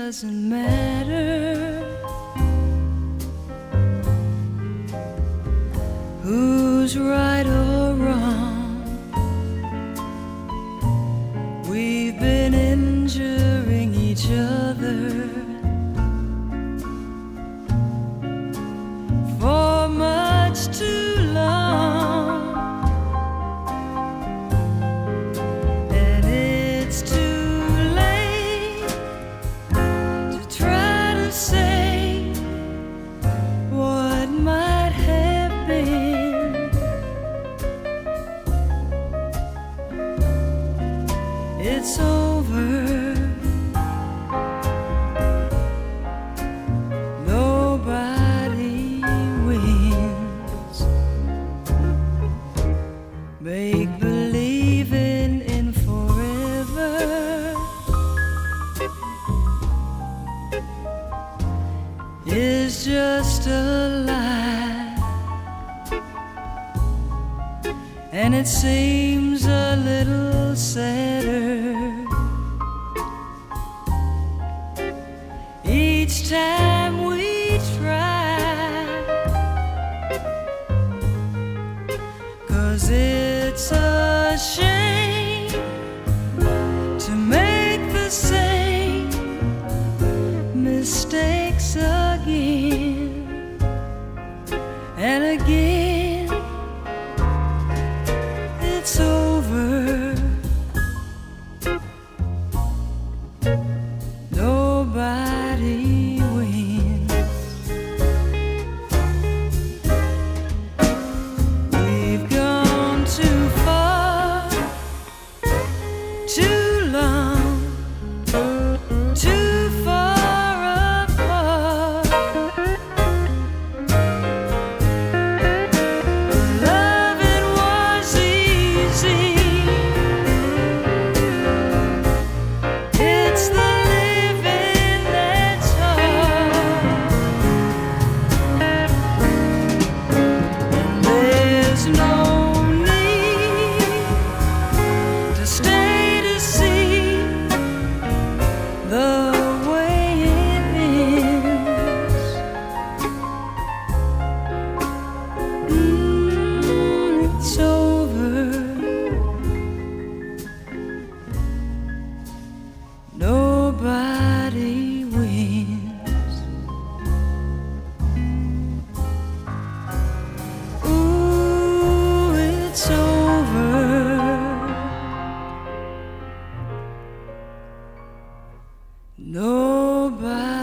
doesn't matter who's right or wrong. We've been injuring each other for much too long, and it's too late to try to say what might have been. It's over. Make believing in forever is just a lie, and it seems a little sadder each time we try, 'cause it's a shame to make the same mistakes again and again. It's over. Nobody wins. We've gone too far, too long, too far apart. Loving was easy. It's the living that's hard, and there's no need to stay to see the way it ends. It's over. Nobody wins. Ooh, it's over. Nobody